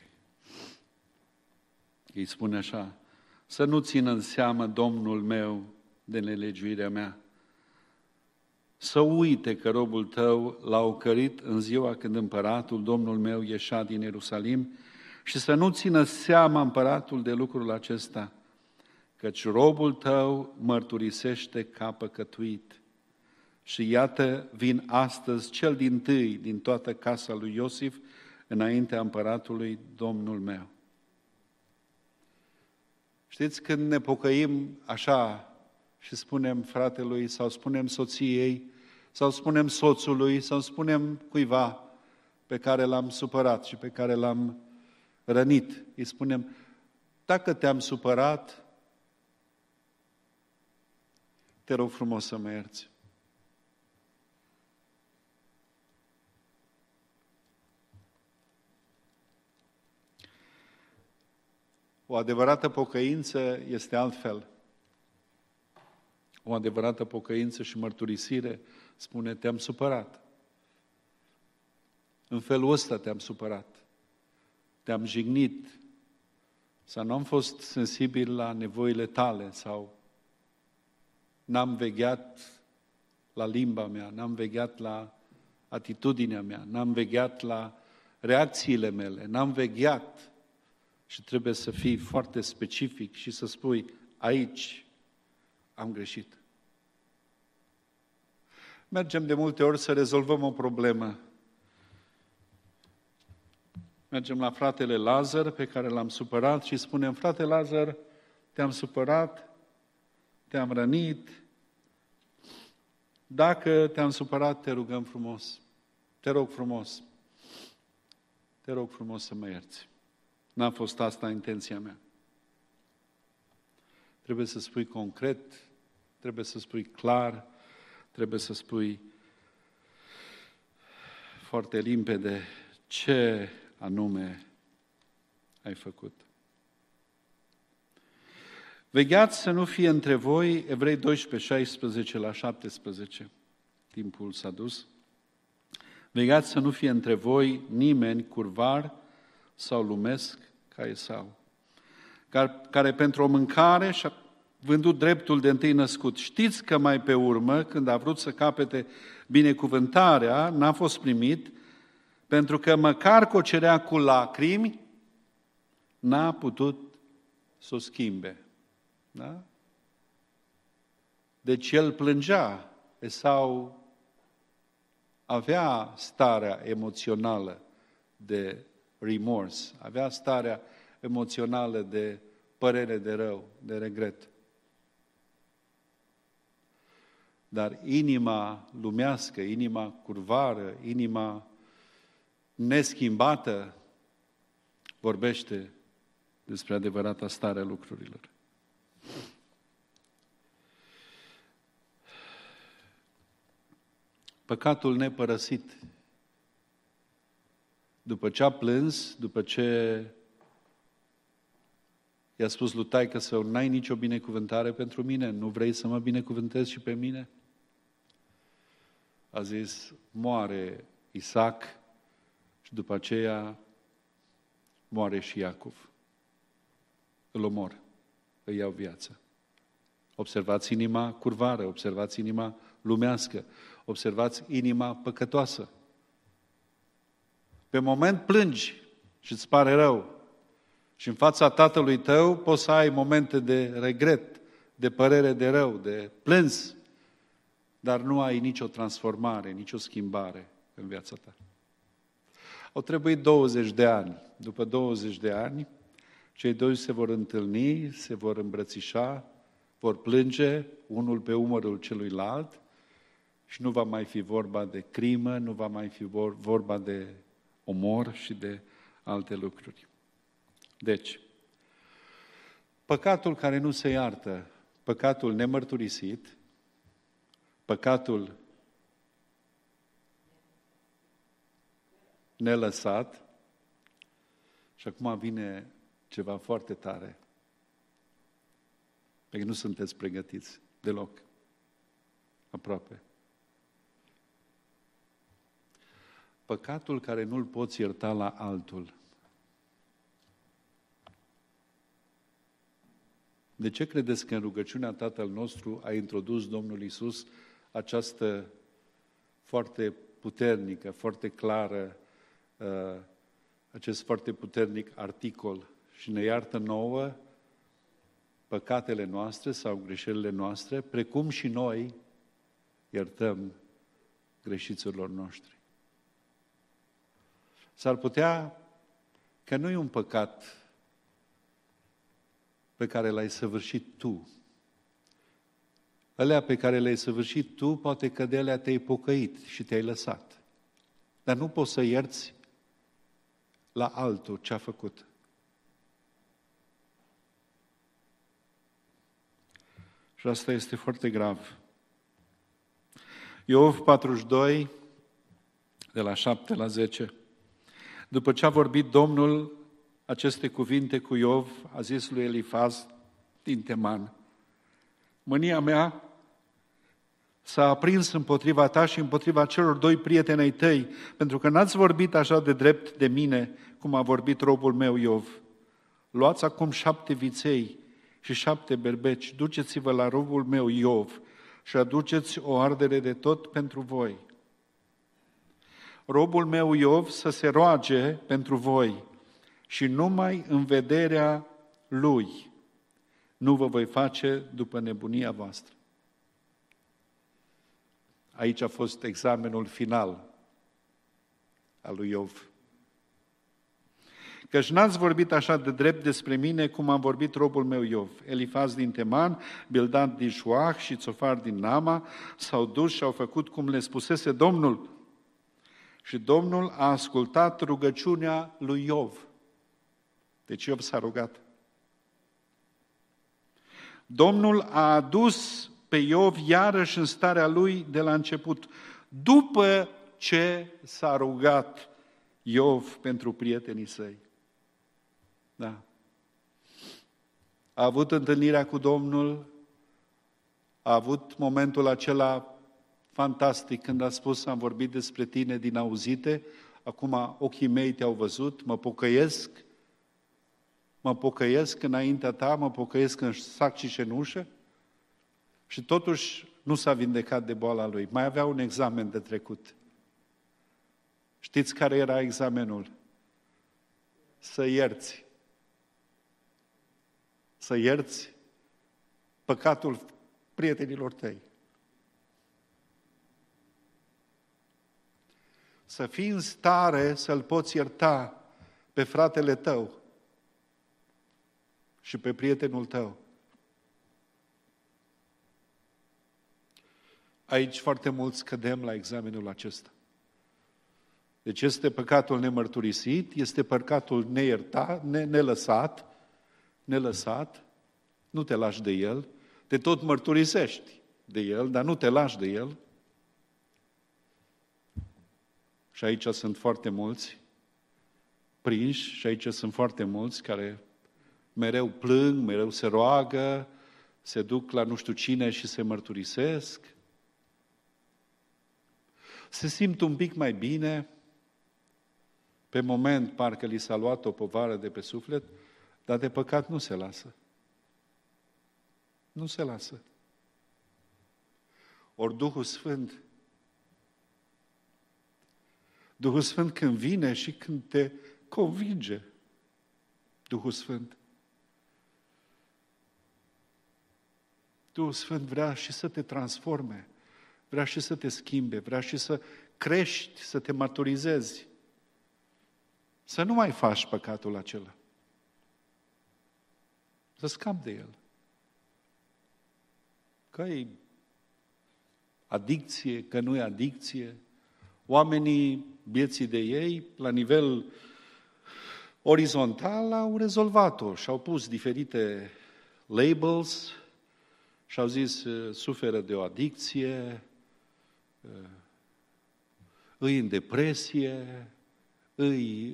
[SPEAKER 1] Îi spune așa, să nu țină în seamă Domnul meu de nelegiuirea mea, să uite că robul tău l-a ocărit în ziua când împăratul, Domnul meu, ieșea din Ierusalim și să nu țină seama împăratul de lucrul acesta, căci robul tău mărturisește că a păcătuit. Și iată, vin astăzi cel dintâi din toată casa lui Iosif înaintea împăratului, Domnul meu. Știți, când ne pocăim așa și spunem fratelui sau spunem soției sau spunem soțului sau spunem cuiva pe care l-am supărat și pe care l-am rănit, îi spunem, dacă te-am supărat, te rog frumos să mă ierți. O adevărată pocăință este altfel. O adevărată pocăință și mărturisire spune, te-am supărat. În felul ăsta te-am supărat. Te-am jignit. Sau nu am fost sensibil la nevoile tale sau n-am vegheat la limba mea, n-am vegheat la atitudinea mea, n-am vegheat la reacțiile mele, n-am vegheat. Și trebuie să fii foarte specific și să spui, aici am greșit. Mergem de multe ori să rezolvăm o problemă. Mergem la fratele Lazar, pe care l-am supărat, și spunem, frate Lazar, te-am supărat, te-am rănit. Dacă te-am supărat, te rugăm frumos. Te rog frumos. Te rog frumos să mă ierți. N-a fost asta intenția mea. Trebuie să spui concret, trebuie să spui clar, trebuie să spui foarte limpede ce anume ai făcut. Vegheați să nu fie între voi, Evrei doisprezece, șaisprezece la șaptesprezece, timpul s-a dus. Vegheați să nu fie între voi nimeni curvar sau lumesc ca Esau, care, care pentru o mâncare și-a vândut dreptul de întâi născut. Știți că mai pe urmă, când a vrut să capete binecuvântarea, n-a fost primit, pentru că măcar că o cerea cu lacrimi, n-a putut să o schimbe. Da? Deci el plângea. Esau avea starea emoțională de remorse, avea starea emoțională de părere de rău, de regret. Dar inima lumească, inima curvară, inima neschimbată vorbește despre adevărata stare a lucrurilor. Păcatul nepărăsit. După ce a plâns, după ce i-a spus lui taică său, n-ai nicio binecuvântare pentru mine, nu vrei să mă binecuvântezi și pe mine? A zis, moare Isaac și după aceea moare și Iacov. Îl omor, îi iau viața. Observați inima curvară, observați inima lumească, observați inima păcătoasă. Pe moment plângi și îți pare rău, Și în fața tatălui tău poți să ai momente de regret, de părere de rău, de plâns, dar nu ai nicio transformare, nicio schimbare în viața ta. Au trebuit douăzeci de ani. După douăzeci de ani, cei doi se vor întâlni, se vor îmbrățișa, vor plânge unul pe umărul celuilalt și nu va mai fi vorba de crimă, nu va mai fi vorba de omor și de alte lucruri. Deci, păcatul care nu se iartă, păcatul nemărturisit, păcatul nelăsat, și acum vine ceva foarte tare, pentru că nu sunteți pregătiți deloc, aproape. Păcatul care nu-l poți ierta la altul. De ce credeți că în rugăciunea Tatăl nostru a introdus Domnul Iisus această foarte puternică, foarte clară, uh, acest foarte puternic articol și ne iartă nouă păcatele noastre sau greșelile noastre, precum și noi iertăm greșiților noștri. S-ar putea că nu e un păcat pe care l-ai săvârșit tu. Alea pe care le-ai săvârșit tu, poate că de alea te-ai pocăit și te-ai lăsat. Dar nu poți să ierți la altul ce a făcut. Și asta este foarte grav. Iov patruzeci și doi, de la șapte la zece. După ce a vorbit Domnul aceste cuvinte cu Iov, a zis lui Elifaz din Teman: mânia mea s-a aprins împotriva ta și împotriva celor doi prieteni ai tăi, pentru că n-ați vorbit așa de drept de mine, cum a vorbit robul meu Iov. Luați acum șapte viței și șapte berbeci, duceți-vă la robul meu Iov și aduceți o ardere de tot pentru voi. Robul meu Iov să se roage pentru voi și numai în vederea lui nu vă voi face după nebunia voastră. Aici a fost examenul final al lui Iov. Căci n-ați vorbit așa de drept despre mine cum am vorbit robul meu Iov. Elifaz din Teman, Bildad din Șuah și Țofar din Nama s-au dus și au făcut cum le spusese Domnul. Și Domnul a ascultat rugăciunea lui Iov. Deci Iov s-a rugat. Domnul a adus pe Iov iarăși în starea lui de la început, după ce s-a rugat Iov pentru prietenii săi. Da. A avut întâlnirea cu Domnul, a avut momentul acela fantastic când a spus: am vorbit despre tine din auzite, acum ochii mei te-au văzut, mă pocăiesc, mă pocăiesc înaintea ta, mă pocăiesc în sac și cenușă. Și totuși nu s-a vindecat de boala lui. Mai avea un examen de trecut. Știți care era examenul? Să ierți. Să ierți păcatul prietenilor tăi. Să fii în stare să-l poți ierta pe fratele tău și pe prietenul tău. Aici foarte mulți cădem la examenul acesta. Deci este păcatul nemărturisit, este păcatul neiertat, ne, nelăsat, nelăsat, nu te lași de el, te tot mărturisești de el, dar nu te lași de el. Și aici sunt foarte mulți prinși și aici sunt foarte mulți care mereu plâng, mereu se roagă, se duc la nu știu cine și se mărturisesc. Se simt un pic mai bine, pe moment parcă li s-a luat o povară de pe suflet, dar de păcat nu se lasă. Nu se lasă. Ori Duhul Sfânt, Duhul Sfânt când vine și când te convinge, Duhul Sfânt. Duhul Sfânt vrea și să te transforme, vrea și să te schimbe, vrea și să crești, să te maturizezi, să nu mai faci păcatul acela. Să scapi de el. Că e adicție, că nu e adicție. Oamenii, vieții de ei, la nivel orizontal, au rezolvat-o și au pus diferite labels și au zis, suferă de o adicție, îi în depresie, îi...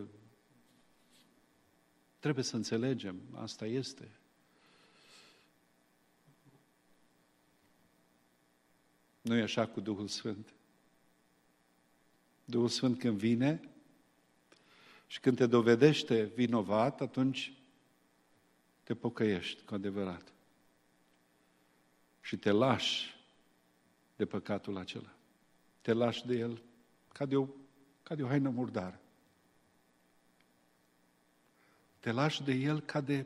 [SPEAKER 1] Trebuie să înțelegem, asta este. Nu e așa cu Duhul Sfânt. Duhul Sfânt când vine și când te dovedește vinovat, atunci te pocăiești cu adevărat. Și te lași de păcatul acela. Te lași de el ca de o, ca de o haină murdară. Te lași de el ca de,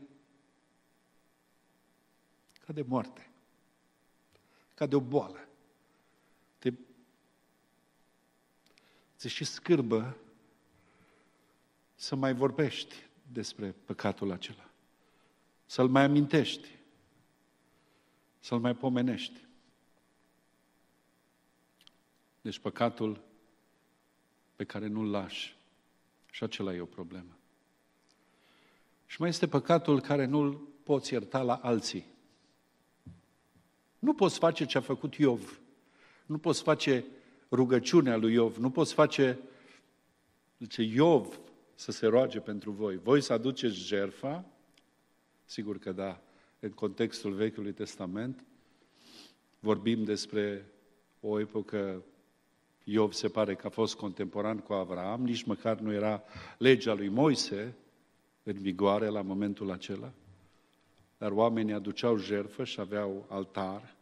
[SPEAKER 1] ca de moarte, ca de o boală. Te, ți și scârbă să mai vorbești despre păcatul acela, să-l mai amintești, să-l mai pomenești. Deci păcatul pe care nu-l lași, și acela e o problemă. Și mai este păcatul care nu-l poți ierta la alții. Nu poți face ce a făcut Iov. Nu poți face rugăciunea lui Iov. Nu poți face, zice Iov, să se roage pentru voi. Voi să aduceți jertfa, sigur că da, în contextul Vechiului Testament, vorbim despre o epocă, Iov se pare că a fost contemporan cu Avraam, nici măcar nu era legea lui Moise în vigoare la momentul acela, dar oamenii aduceau jertfă și aveau altar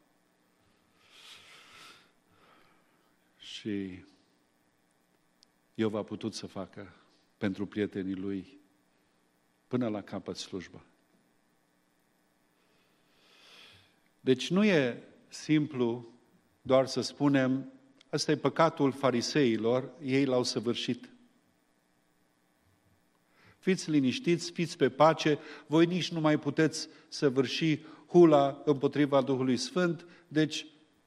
[SPEAKER 1] și Iov a putut să facă pentru prietenii lui până la capăt slujba. Deci nu e simplu doar să spunem, ăsta e păcatul fariseilor, ei l-au săvârșit. Fiți liniștiți, fiți pe pace, voi nici nu mai puteți săvârși hula împotriva Duhului Sfânt, deci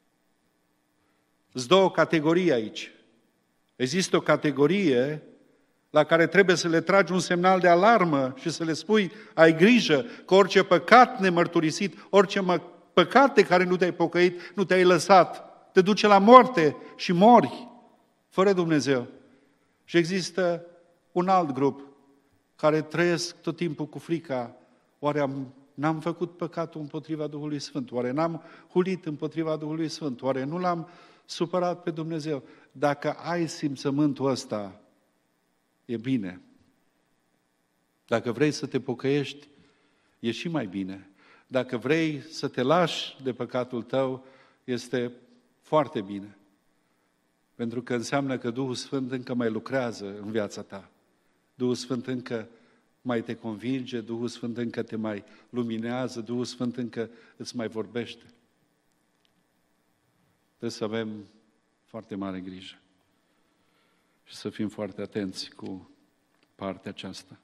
[SPEAKER 1] sunt două categorii aici. Există o categorie la care trebuie să le tragi un semnal de alarmă și să le spui, ai grijă că orice păcat nemărturisit, orice păcat de care nu te-ai pocăit, nu te-ai lăsat, te duce la moarte și mori fără Dumnezeu. Și există un alt grup care trăiesc tot timpul cu frica, oare am, n-am făcut păcatul împotriva Duhului Sfânt, oare n-am hulit împotriva Duhului Sfânt, oare nu l-am supărat pe Dumnezeu. Dacă ai simțământul ăsta, e bine. Dacă vrei să te pocăiești, e și mai bine. Dacă vrei să te lași de păcatul tău, este foarte bine. Pentru că înseamnă că Duhul Sfânt încă mai lucrează în viața ta. Duhul Sfânt încă mai te convinge, Duhul Sfânt încă te mai luminează, Duhul Sfânt încă îți mai vorbește. Trebuie să avem foarte mare grijă și să fim foarte atenți cu partea aceasta.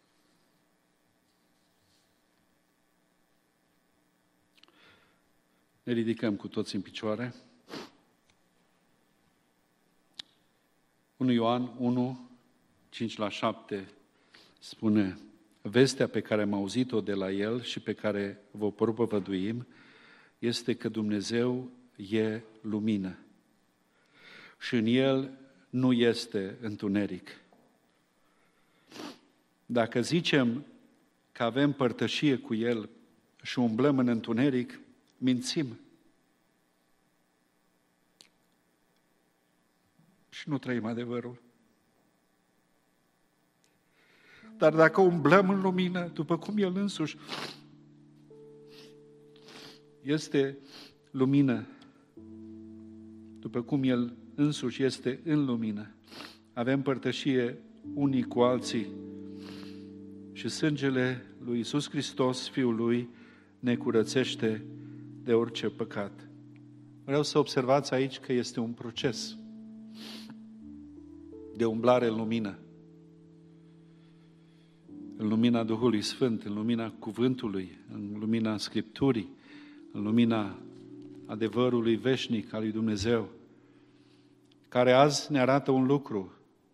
[SPEAKER 1] Ne ridicăm cu toți în picioare. unu Ioan unu, cinci la șapte spune, vestea pe care am auzit-o de la El și pe care vă propovăduim este că Dumnezeu e lumină și în El nu este întuneric. Dacă zicem că avem părtășie cu El și umblăm în întuneric, mințim. Și nu trăim adevărul. Dar dacă umblăm în lumină, după cum El însuși este lumină, după cum El însuși este în lumină, avem părtășie unii cu alții și sângele lui Iisus Hristos, Fiul Lui, ne curățește de orice păcat. Vreau să observați aici că este un proces de umblare în lumină. În lumina Duhului Sfânt, în lumina Cuvântului, în lumina Scripturii, în lumina adevărului veșnic al lui Dumnezeu, care azi ne arată un lucru.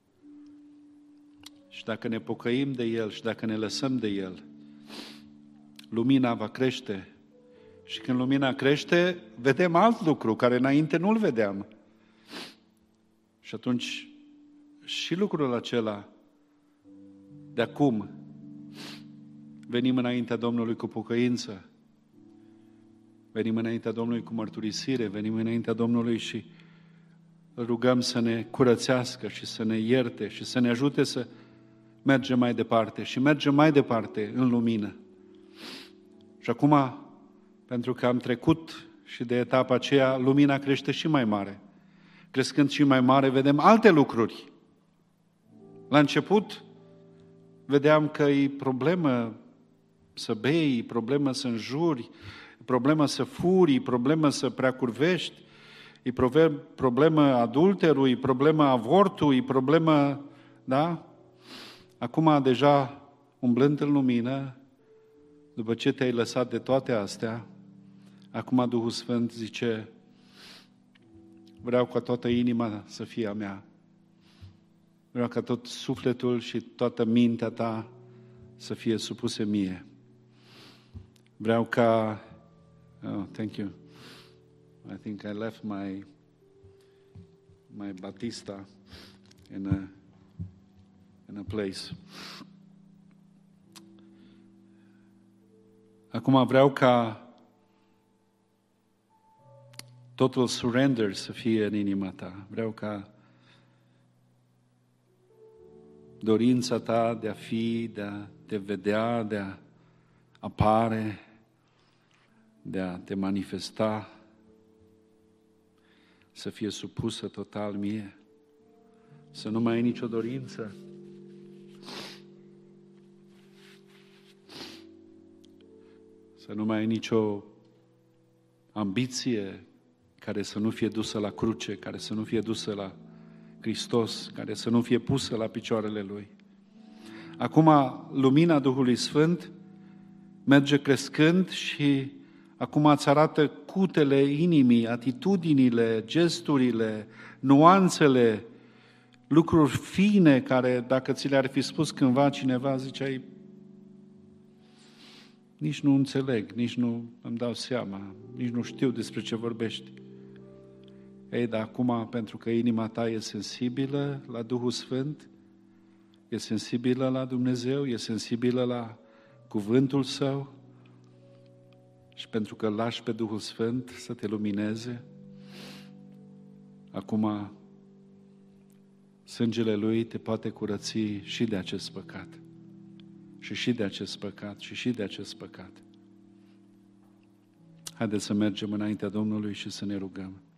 [SPEAKER 1] Și dacă ne pocăim de El și dacă ne lăsăm de El, lumina va crește. Și când lumina crește, vedem alt lucru care înainte nu-l vedeam. Și atunci și lucrul acela de acum venim înaintea Domnului cu pocăință, venim înaintea Domnului cu mărturisire, venim înaintea Domnului și îl rugăm să ne curățească și să ne ierte și să ne ajute să mergem mai departe și mergem mai departe în lumină. Și acum, pentru că am trecut și de etapa aceea, lumina crește și mai mare. Crescând și mai mare, vedem alte lucruri. La început, vedeam că e problemă să bei, e problemă să înjuri, e problemă să furi, e problemă să preacurvești, e problemă adulterul, e problemă avortul, e problemă, da? Acum, deja, umblând în lumină, după ce te-ai lăsat de toate astea, acum Duhul Sfânt zice, vreau ca toată inima să fie a mea. Vreau ca tot sufletul și toată mintea ta să fie supuse mie. Vreau ca... Oh, thank you. I think I left my my Batista in a in a place. Acum vreau ca total surrender să fie în inima ta. Vreau ca dorința ta de a fi, de a te vedea, de a apare, de a te manifesta, să fie supusă total mie, să nu mai ai nicio dorință, să nu mai ai nicio ambiție care să nu fie dusă la cruce, care să nu fie dusă la Hristos, care să nu fie pusă la picioarele Lui. Acum, lumina Duhului Sfânt merge crescând și acum îți arată cutele inimii, atitudinile, gesturile, nuanțele, lucruri fine care, dacă ți le-ar fi spus cândva cineva, ziceai, nici nu înțeleg, nici nu îmi dau seama, nici nu știu despre ce vorbești. Ei, dar acum, pentru că inima ta e sensibilă la Duhul Sfânt, e sensibilă la Dumnezeu, e sensibilă la cuvântul Său și pentru că lași pe Duhul Sfânt să te lumineze, acum sângele Lui te poate curăți și de acest păcat. Și și de acest păcat, și și de acest păcat. Haideți să mergem înaintea Domnului și să ne rugăm.